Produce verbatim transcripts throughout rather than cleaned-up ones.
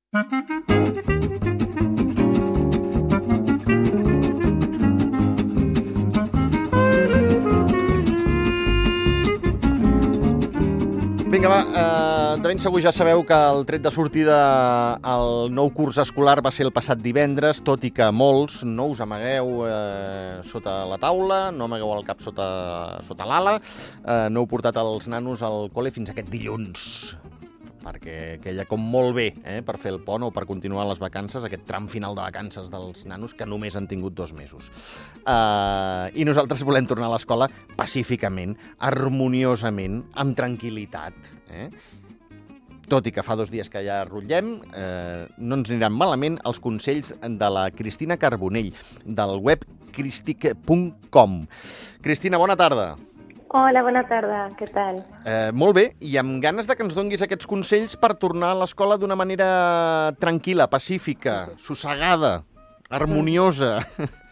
Vinga, va, eh, de ben segur ja sabeu que el tret de sortida al nou curs escolar va ser el passat divendres, tot i que molts no us amagueu eh, sota la taula, no amagueu el cap sota, sota l'ala, eh, no heu portat els nanos al col·le fins aquest dilluns, perquè queia com molt bé eh, per fer el pont o per continuar les vacances, aquest tram final de vacances dels nanos que només han tingut dos mesos. Uh, I nosaltres volem tornar a l'escola pacíficament, harmoniosament, amb tranquil·litat. Eh? Tot i que fa dos dies que ja rotllem, eh, no ens aniran malament els consells de la Cristina Carbonell, del web cristic punt com. Cristina, bona tarda. Hola, bona tarda, què tal? Eh, molt bé, i amb ganes de que ens donguis aquests consells per tornar a l'escola d'una manera tranquil·la, pacífica, sossegada, harmoniosa.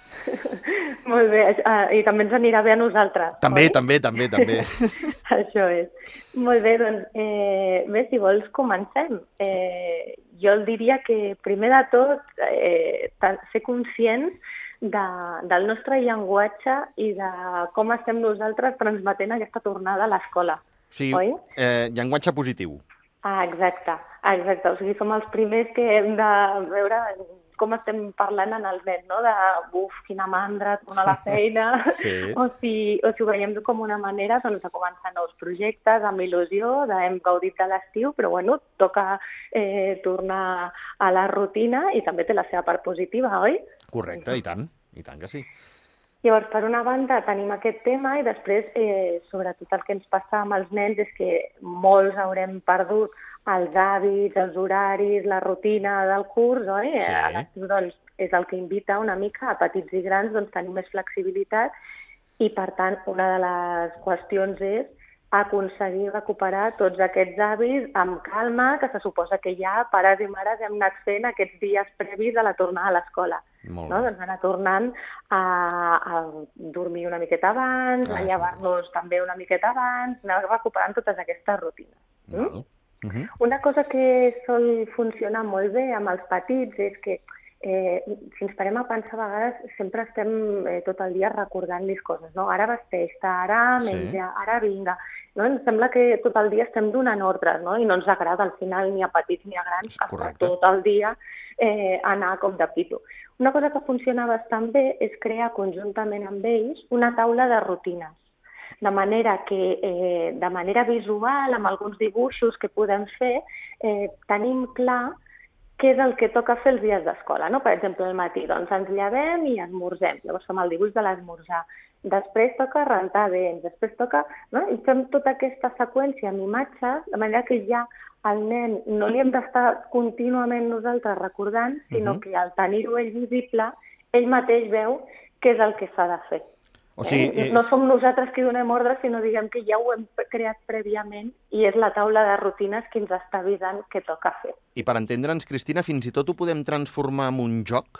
Molt bé, i també ens anirà bé a nosaltres. També, oi? també, també, també. Això és. Molt bé, doncs, eh, bé, si vols comencem. Eh, jo el diria que primer de tot eh, ser conscients de, del nostre llenguatge i de com estem nosaltres transmetent aquesta tornada a l'escola. Sí, oi? Eh, llenguatge positiu. Ah, exacte, exacte. O sigui, som els primers que hem de veure com estem parlant en els nens, no? De, buf, quina mandra, tornar a la feina, sí. o, si, o si ho veiem com una manera doncs, de començar nous projectes amb il·lusió, de, hem gaudit de l'estiu, però bueno, toca eh, tornar a la rutina i també té la seva part positiva, oi? Correcte, i tant, i tant que sí. Llavors, per una banda, tenim aquest tema i després, eh, sobretot el que ens passa amb els nens és que molts haurem perdut els hàbits, els horaris, la rutina del curs, oi? Sí. A l'estiu, doncs, és el que invita una mica a petits i grans doncs, tenir més flexibilitat i, per tant, una de les qüestions és aconseguir recuperar tots aquests hàbits amb calma, que se suposa que ja pares i mares hem anat fent aquests dies previs a la tornada a l'escola. No? Doncs anar tornant a, a dormir una miqueta abans, ah, a llevar-nos també una miqueta abans, anar recuperant totes aquestes rutines. Mm? Uh -huh. Una cosa que sol funcionar molt bé amb els petits és que eh, si ens parem a pensar a vegades sempre estem eh, tot el dia recordant-los coses, no? Ara vesteix-te, ara menja, sí. Ara vinga. No? Ens sembla que tot el dia estem donant ordres, no? I no ens agrada al final ni a petits ni a grans tot el dia eh, anar a cop de pito. Una cosa que funciona bastant bé és crear conjuntament amb ells una taula de rutines. De manera que, eh, de manera visual, amb alguns dibuixos que podem fer, eh, tenim clar què és el que toca fer els dies d'escola. No? Per exemple, al matí doncs, ens llevem i esmorzem. Llavors fem el dibuix de l'esmorzar. Després toca rentar dents, després toca... No? I fem tota aquesta seqüència amb imatges, de manera que ja al nen no li hem d'estar contínuament nosaltres recordant, sinó uh-huh. que al tenir-ho ell visible, ell mateix veu què és el que s'ha de fer. O sigui, eh? No som nosaltres qui donem ordres, sinó diguem que ja ho hem creat prèviament i és la taula de rutines qui ens està avisant què toca fer. I per entendre'ns, Cristina, fins i tot ho podem transformar en un joc?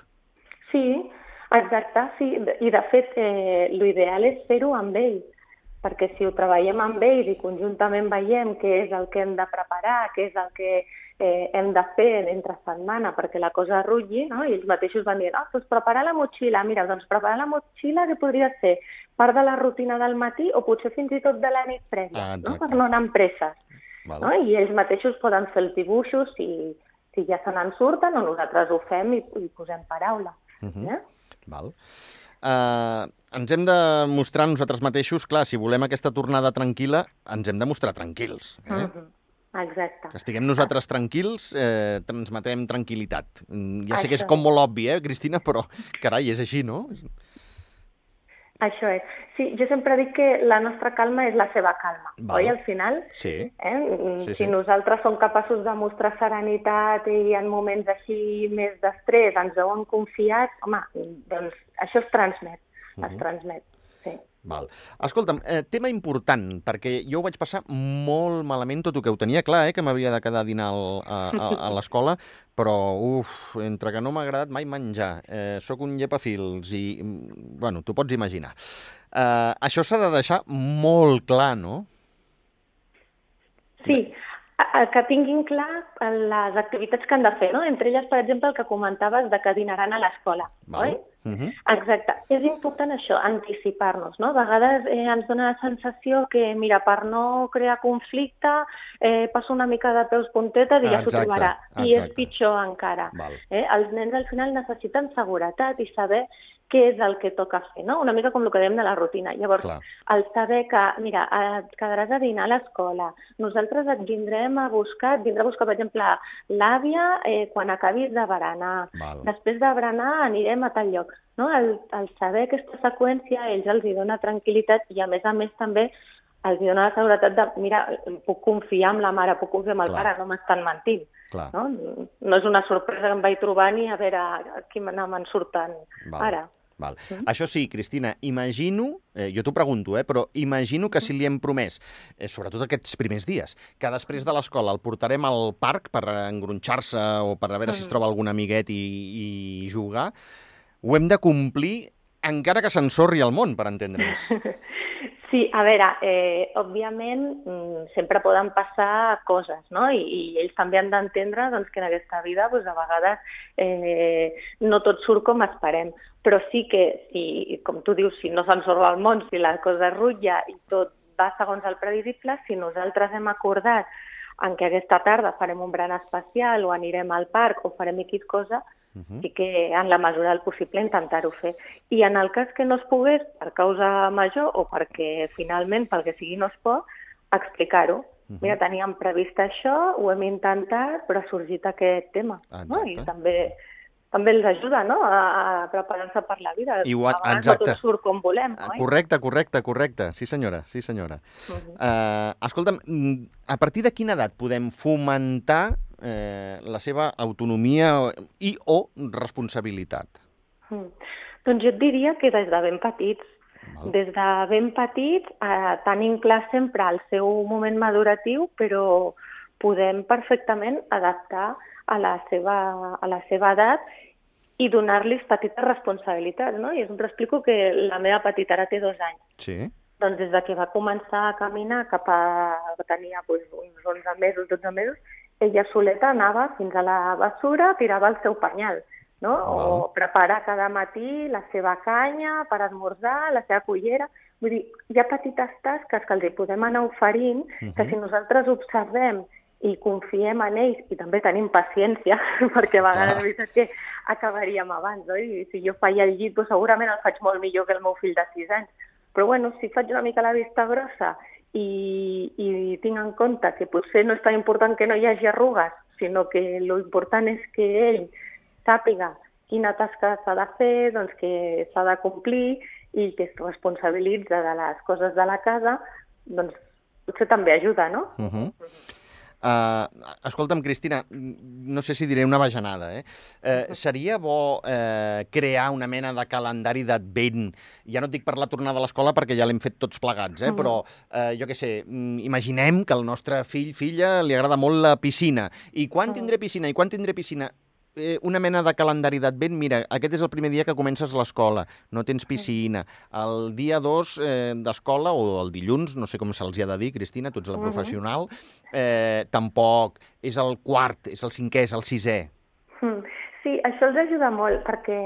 Sí, exacte, sí. I de fet, eh, l'ideal és fer-ho amb ells, perquè si ho treballem amb ells i conjuntament veiem què és el que hem de preparar, què és el que eh, hem de fer entre setmana perquè la cosa rutlli, no? I ells mateixos van dir, ah, doncs preparar la motxilla, mira, doncs preparar la motxilla que podria ser part de la rutina del matí o potser fins i tot de la nit prèvia, ah, no? Per no anar amb presses. No? I ells mateixos poden fer els dibuixos si, si ja se n'en surten o nosaltres ho fem i, i posem paraula. Uh-huh. eh? Val. Uh, ens hem de mostrar nosaltres mateixos, clar, si volem aquesta tornada tranquil·la, ens hem de mostrar tranquils. Eh? Uh-huh. Exacte. Que estiguem nosaltres tranquils, eh, transmetem tranquil·litat. Ja sé que és com molt obvi, eh, Cristina, però, carai, és així, no? Això és. Sí, jo sempre dic que la nostra calma és la seva calma, Val. Oi, al final? Sí. Eh? sí si sí. nosaltres som capaços de mostrar serenitat i en moments així més d'estrès ens veuen confiats, home, doncs això es transmet, uh -huh. es transmet, sí. Val. Escolta'm, eh, tema important, perquè jo ho vaig passar molt malament, tot el que ho tenia clar, eh, que m'havia de quedar a dinar al, a, a, a l'escola, però, uf, entre que no m'ha agradat mai menjar, eh, sóc un llepafils i, bueno, t'ho pots imaginar. Eh, això s'ha de deixar molt clar, no? Sí, Que tinguin clar les activitats que han de fer, no? Entre elles, per exemple, el que comentaves de que dinaran a l'escola, oi? Uh -huh. Exacte. És important això, anticipar-nos, no? A vegades eh, ens dona la sensació que, mira, per no crear conflicte, eh, passo una mica de peus puntetes i ja s'ho trobarà. I és pitjor encara. Eh? Els nens al final necessiten seguretat i saber què és el que toca fer, no? Una mica com el que dèiem de la rutina. Llavors, Clar. el saber que, mira, et quedaràs a dinar a l'escola, nosaltres et vindrem a buscar, et vindrà a buscar, per exemple, l'àvia eh, quan acabis de berenar. Val. Després de berenar anirem a tal lloc. No? El, el saber aquesta seqüència a ells els hi dona tranquil·litat i, a més a més, també els hi dona la seguretat de, mira, puc confiar en la mare, puc confiar en el Clar. pare, no m'estan mentint. No? no és una sorpresa que em vaig trobar ni a veure qui me'n surten Val. ara. Val. Mm. Això sí, Cristina, imagino, eh, jo t'ho pregunto, eh, però imagino que si li hem promès, eh, sobretot aquests primers dies, que després de l'escola el portarem al parc per engronxar-se o per a veure mm. si es troba algun amiguet i, i jugar, ho hem de complir encara que s'ensorri el món, per entendre'ns. Sí, a veure, eh, òbviament sempre poden passar coses, no? I, i ells també han d'entendre doncs, que en aquesta vida doncs, a vegades eh, no tot surt com esperem. Però sí que, si, com tu dius, si no s'ensorra el món, si la cosa rutlla i tot va segons el previsible, si nosaltres hem acordat en què aquesta tarda farem un berenar especial o anirem al parc o farem X cosa, Uh-huh. sí que en la mesura del possible intentar-ho fer. I en el cas que no es pogués per causa major o perquè finalment pel que sigui no es pot, explicar-ho. Uh-huh. Mira, teníem previst això, ho hem intentat, però ha sorgit aquest tema. No? I també, també els ajuda, no?, a, a preparar-se per la vida. I ho, a vegades no tot surt com volem, oi? Correcte, correcte, correcte. Sí senyora, sí senyora. Uh-huh. uh, escolta'm, a partir de quina edat podem fomentar Eh, la seva autonomia i o responsabilitat? Mm. Doncs jo et diria que des de ben petits. Val. Des de ben petits eh, tenim clar sempre el seu moment maduratiu, però podem perfectament adaptar a la seva, a la seva edat i donar-los petites responsabilitats, no? I us explico que la meva petita ara té dos anys. Sí. Doncs des de que va començar a caminar cap a... tenia doncs, uns onze mesos, dotze mesos, ella soleta anava fins a la bessura, tirava el seu penyal, no? Oh. O prepara cada matí la seva canya per esmorzar, la seva cullera. Vull dir, hi ha petites tasques que els hi podem anar oferint, uh-huh. que si nosaltres observem i confiem en ells, i també tenim paciència, perquè a vegades és veritat que acabaríem abans, oi? Si jo faig el llit, doncs segurament el faig molt millor que el meu fill de sis anys. Però bueno, si faig una mica la vista grossa I, i tinc en compte que potser no és tan important que no hi hagi arrugues, sinó que l'important és que ell sàpiga quina tasca s'ha de fer, doncs que s'ha de complir i que es responsabilitza de les coses de la casa, doncs potser també ajuda, no? Uh-huh. Uh, escolta'm, Cristina, no sé si diré una bajanada, eh? Uh, seria bo uh, crear una mena de calendari d'advent, ja no et dic per la tornada a l'escola perquè ja l'hem fet tots plegats, eh? Uh-huh. Però uh, jo què sé, imaginem que al nostre fill, filla, li agrada molt la piscina. I quan uh-huh. tindré piscina? I quan tindré piscina? Eh, una mena de calendari d'advent, mira, aquest és el primer dia que comences l'escola, no tens piscina. El dia dos eh, d'escola, o el dilluns, no sé com se'ls ha de dir, Cristina, tu ets la professional, eh, tampoc. És el quart, és el cinquè, és el sisè. Sí, això els ajuda molt, perquè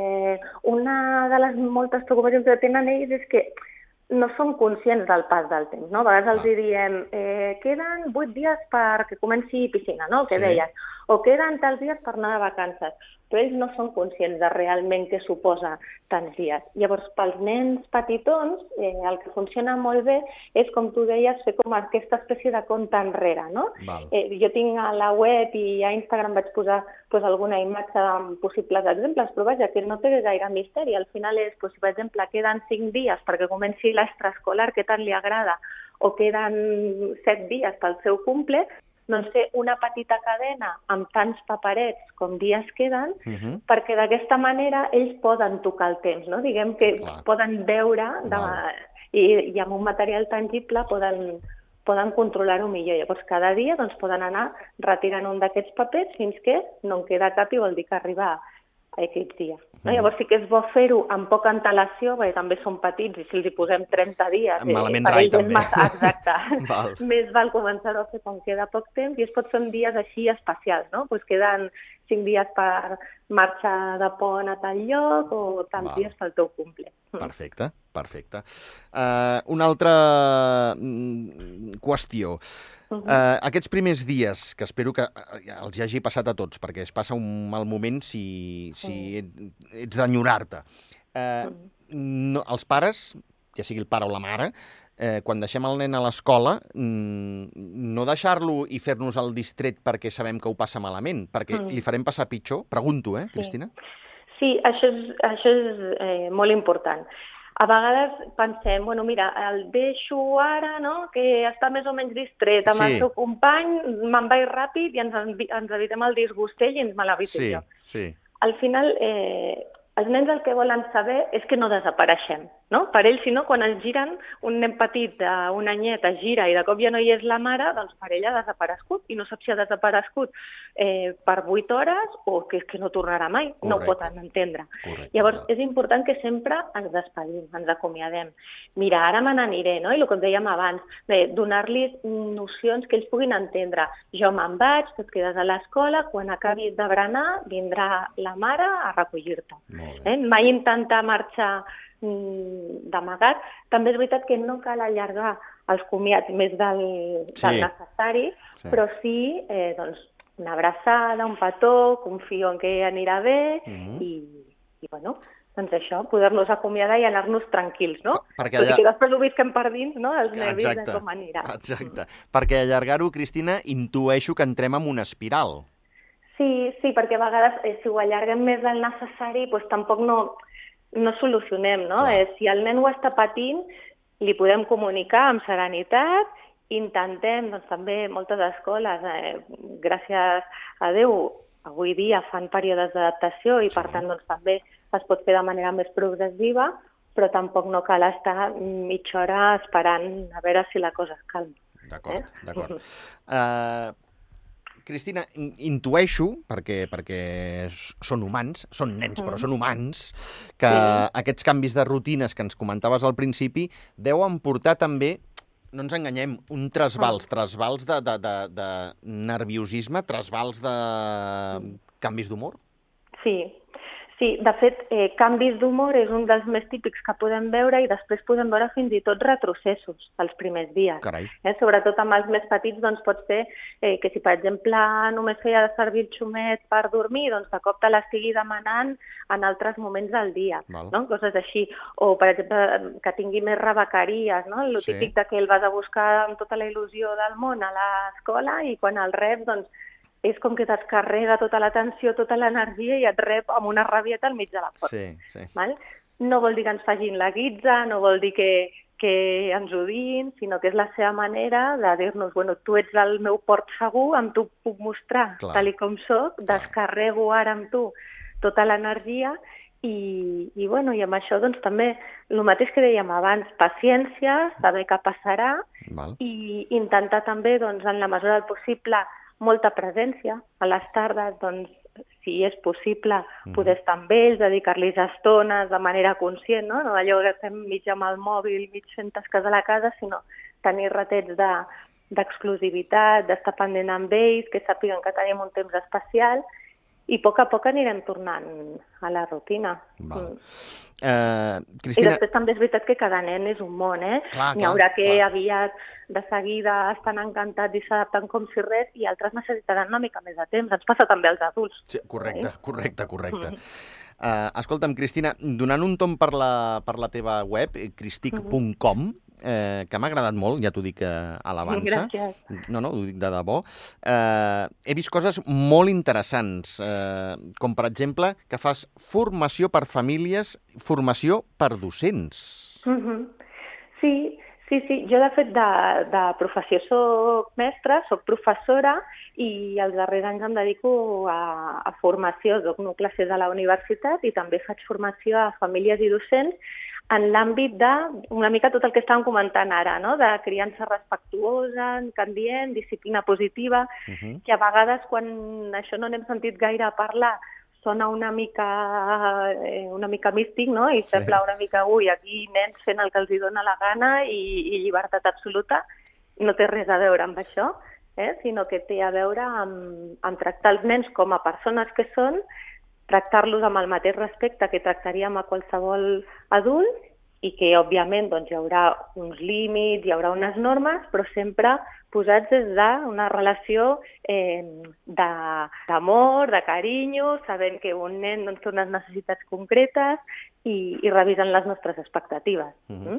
una de les moltes preocupacions que tenen ells és que no són conscients del pas del temps, no? A vegades els diem, eh, queden vuit dies perquè comenci piscina, no?, el que sí. deies, o queden tals dies per anar de vacances, però ells no són conscients de realment què suposa tants dies. Llavors, pels nens petitons, eh, el que funciona molt bé és, com tu deies, fer com aquesta espècie de compte enrere, no? Eh, jo tinc a la web i a Instagram vaig posar pues, alguna imatge amb possibles exemples, però vaja, que no té gaire misteri. Al final és, pues, si per exemple queden cinc dies perquè comenci l'extraescolar, que tant li agrada, o queden set dies pel seu cumple, doncs fer una petita cadena amb tants paperets com dies queden, uh-huh. perquè d'aquesta manera ells poden tocar el temps, no? Diguem que Clar. poden veure de... i, i amb un material tangible poden, poden controlar-ho millor. Llavors cada dia doncs, poden anar retirant un d'aquests papers fins que no en queda cap i vol dir que arriba aquests dies. No? Llavors sí que és bo fer-ho amb poca antelació, perquè també són petits i si els hi posem trenta dies... Malament rai, també. Massa, exacte. val. Més val començar-ho a fer quan queda poc temps i es pot fer dies així especials, no? Pues queden cinc dies per marxar de pont a tal lloc o tants val. Dies pel teu cumple. Perfecte, perfecte. Uh, una altra qüestió. Uh, aquests primers dies, que espero que els hi hagi passat a tots, perquè es passa un mal moment si, si ets d'enyorar-te. Uh, no, els pares, ja sigui el pare o la mare, eh, quan deixem el nen a l'escola, no deixar-lo i fer-nos el distret perquè sabem que ho passa malament, perquè li farem passar pitjor. Pregunto, eh, Cristina? Sí, això és, això és eh, molt important. A vegades pensem, bueno, mira, el deixo ara, no?, que està més o menys distret amb sí. el seu company, me'n vaig ràpid i ens, ens evitem el disgustell i ens malavitem sí, jo. Sí. Al final, eh, els nens el que volen saber és que no desapareixem, no? Per ells, si no, quan es giren, un nen petit d'un anyet es gira i de cop ja no hi és la mare, doncs per ella ha desaparegut i no sap si ha desaparegut eh, per vuit hores o que és que no tornarà mai, correcte. No ho poden entendre. Correcte. Llavors, és important que sempre ens despedim, ens acomiadem. Mira, ara me n'aniré, no? I el que dèiem abans, donar-los nocions que ells puguin entendre. Jo me'n vaig, tu et quedes a l'escola, quan acabis de berenar vindrà la mare a recollir-te. Eh? Mai intentar marxar d'amagat. També és veritat que no cal allargar els comiats més del, sí. del necessari, sí. però sí eh, doncs, una abraçada, un petó, confio en que anirà bé uh-huh. i, i bueno, doncs això, poder-nos acomiadar i anar-nos tranquils, no? Perquè allà... Tot i que després ho visquem per dins, no?, els nervis exacte, de com anirà. Exacte. Perquè allargar-ho, Cristina, intueixo que entrem en una espiral. Sí, sí, perquè a vegades eh, si ho allarguem més del necessari, doncs tampoc no... no solucionem, no? Eh, si el nen ho està patint, li podem comunicar amb serenitat, intentem, doncs també moltes escoles, eh, gràcies a Déu, avui dia fan períodes d'adaptació i sí. per tant doncs, també es pot fer de manera més progressiva, però tampoc no cal estar mitja hora esperant a veure si la cosa es calma. D'acord, eh? d'acord. Uh... Cristina, intueixo, perquè, perquè són humans, són nens, però són humans, que sí. aquests canvis de rutines que ens comentaves al principi deuen portar també, no ens enganyem, un trasbals, trasbals de, de, de, de nerviosisme, trasbals de canvis d'humor? Sí. Sí, de fet, eh, canvis d'humor és un dels més típics que podem veure i després podem veure fins i tot retrocessos els primers dies. Carai. Eh, sobretot amb els més petits doncs pot ser eh, que si, per exemple, només feia de servir el xumet per dormir, doncs de cop te l'estigui demanant en altres moments del dia, Val. no? Coses així. O, per exemple, que tingui més rebequeries, no? El sí. típic de que el vas a buscar amb tota la il·lusió del món a l'escola i quan el reps, doncs, és com que descarrega tota l'atenció, tota l'energia i et rep amb una rabieta al mig de la porta. Sí, sí. Val? No vol dir que ens facin la guitza, no vol dir que, que ens odien, sinó que és la seva manera de dir-nos, bueno, tu ets el meu port segur, amb tu puc mostrar Clar. tal i com soc, descarrego ara amb tu tota l'energia i, i, bueno, i amb això doncs, també el mateix que dèiem abans, paciència, saber què passarà Val. i intentar també, doncs, en la mesura del possible, molta presència. A les tardes, doncs, si és possible, mm. poder estar amb ells, dedicar-los estones de manera conscient, no? No allò que estem mig amb el mòbil, mig fent tasques a la casa, sinó tenir ratets de, d'exclusivitat, d'estar pendent amb ells, que sàpiguen que tenim un temps especial i a poc a poc anirem tornant a la rutina. Val. Uh, Cristina... I després també és veritat que cada nen és un món, eh? Clar, N'hi haurà clar, que clar. aviat de seguida estan encantats i s'adapten com si res i altres necessitaran una mica més de temps. Ens passa també als adults. Sí, correcte, eh? correcte, correcte. Mm. Uh, escolta'm, Cristina, donant un tom per la, per la teva web, cristic punt com, eh, que m'ha agradat molt, ja t'ho dic a l'avança. Gràcies. No, no, ho dic de debò. Eh, he vist coses molt interessants, eh, com per exemple que fas formació per famílies, formació per docents. Mm-hmm. Sí, sí, sí. Jo, de fet, de, de professió soc mestra, soc professora i els darrers anys em dedico a, a formació. Dono classes a la universitat i també faig formació a famílies i docents en l'àmbit de, una mica tot el que estàvem comentant ara, no? De criança respectuosa, que en diem, disciplina positiva, uh-huh. que a vegades quan això no n'hem sentit gaire a parlar, sona una mica, eh, una mica místic, no? I sembla sí. una mica, ui, aquí nens fent el que els hi dona la gana i, i llibertat absoluta. No té res a veure amb això, eh? Sinó que té a veure amb, amb tractar els nens com a persones que són, tractar-los amb el mateix respecte que tractaríem a qualsevol adult i que, òbviament, doncs, hi haurà uns límits, hi haurà unes normes, però sempre posats des d'una relació eh, d'amor, de carinyo, sabent que un nen doncs, té unes necessitats concretes i, i revisant les nostres expectatives. Uh-huh. mm?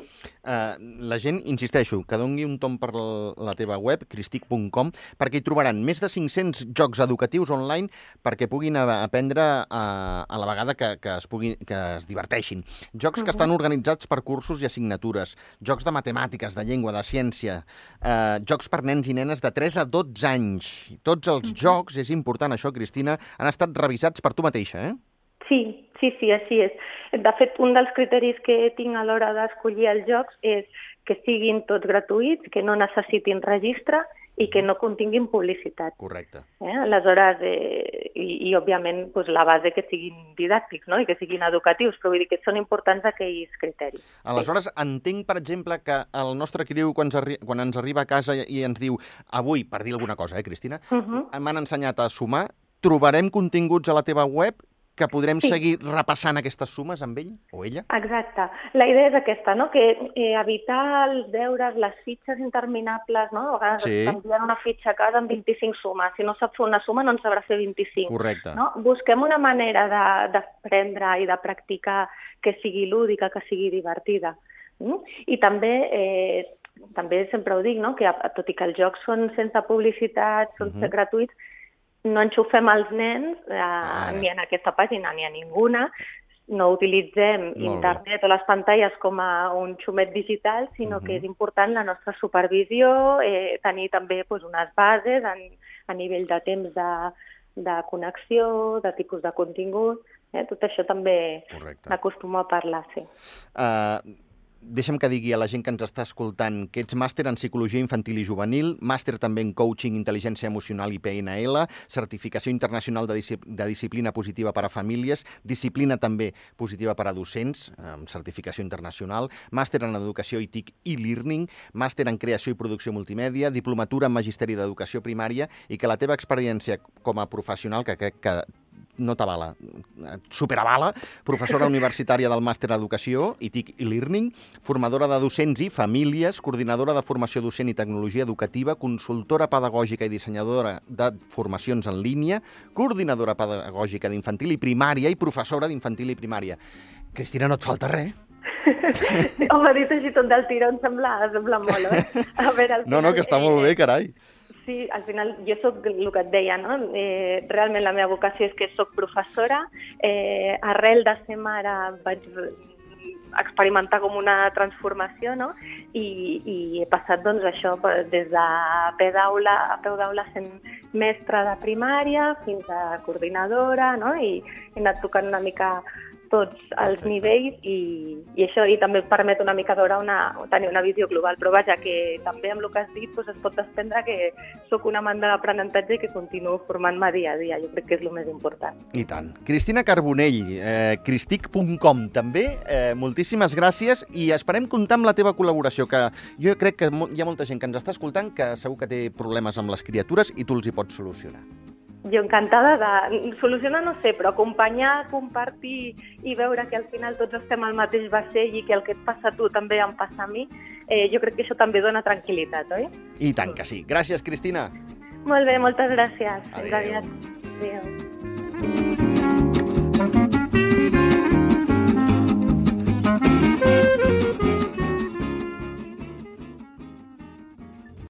uh, la gent, insisteixo, que doni un tom per la teva web, cristic punt com, perquè hi trobaran més de cinc-cents jocs educatius online perquè puguin aprendre a, a la vegada que, que, es puguin, que es diverteixin. Jocs uh-huh. que estan organitzats per cursos i assignatures, jocs de matemàtiques, de llengua, de ciència, uh, jocs per nens i nenes de tres a dotze anys. Tots els uh-huh. jocs, és important això, Cristina, han estat revisats per tu mateixa, eh? Sí, sí, sí, així és. De fet, un dels criteris que tinc a l'hora d'escollir els jocs és que siguin tots gratuïts, que no necessitin registre i que no continguin publicitat. Correcte. Eh? Aleshores, eh, i, i òbviament doncs, la base que siguin didàctics, no? I que siguin educatius, però vull dir que són importants aquells criteris. Aleshores, sí. entenc, per exemple, que el nostre criu, quan, quan ens arriba a casa i ens diu avui, per dir alguna cosa, eh, Cristina, uh-huh. m'han ensenyat a sumar, trobarem continguts a la teva web que podrem sí. seguir repassant aquestes sumes amb ell o ella? Exacte. La idea és aquesta, no? Que eh, evitar els deures, les fitxes interminables, no? A vegades sí. t'envien una fitxa a casa amb vint-i-cinc sumes. Si no sap fer una suma, no en sabrà fer vint-i-cinc. Correcte. No? Busquem una manera d'aprendre i de practicar que sigui lúdica, que sigui divertida. Mm? I també... Eh, també sempre ho dic, no? Que tot i que els jocs són sense publicitat, són uh-huh. gratuïts, no enxufem els nens eh, ah, ni en aquesta pàgina ni a ninguna, no utilitzem internet o les pantalles com a un xumet digital, sinó uh-huh. que és important la nostra supervisió, eh, tenir també pues, unes bases en, a nivell de temps de, de connexió, de tipus de contingut, eh, tot això també m'acostumo a parlar, sí. Uh... Deixa'm que digui a la gent que ens està escoltant que ets màster en Psicologia Infantil i Juvenil, màster també en Coaching, Intel·ligència Emocional i P N L, certificació internacional de, discipl de disciplina positiva per a famílies, disciplina també positiva per a docents, amb certificació internacional, màster en Educació i T I C i Learning, màster en Creació i Producció Multimèdia, diplomatura en Magisteri d'Educació Primària i que la teva experiència com a professional, que crec que no t'avala, superavala, professora universitària del màster d'Educació i T I C i Learning, formadora de docents i famílies, coordinadora de formació docent i tecnologia educativa, consultora pedagògica i dissenyadora de formacions en línia, coordinadora pedagògica d'infantil i primària i professora d'infantil i primària. Cristina, no et falta res? Home, dit així tot del tiró em sembla, sembla molt, eh? A veure, no, no, que està molt bé, carai. Sí, al final jo sóc el que et deia, no? Eh, realment la meva vocació és que sóc professora. Eh, arrel de ser mare vaig experimentar com una transformació, no? I, i he passat, doncs, això des de peu d'aula a peu d'aula sent mestra de primària fins a coordinadora, no? I he anat tocant una mica tots els Perfecte. nivells i, i això i també permet una mica veure una, tenir una visió global, però vaja, que també amb el que has dit doncs es pot desprendre que sóc una amant de l'aprenentatge i que continuo formant-me dia a dia, jo crec que és el més important. I tant. Cristina Carbonell, eh, cristic punt com també, eh, moltíssimes gràcies i esperem comptar amb la teva col·laboració, que jo crec que hi ha molta gent que ens està escoltant que segur que té problemes amb les criatures i tu els hi pots solucionar. Jo encantada de solucionar, no sé, però acompanyar, compartir i veure que al final tots estem al mateix vaixell i que el que et passa a tu també em passa a mi, eh, jo crec que això també dona tranquil·litat, oi? I tant que sí. Gràcies, Cristina. Molt bé, moltes gràcies. Adéu. Adéu.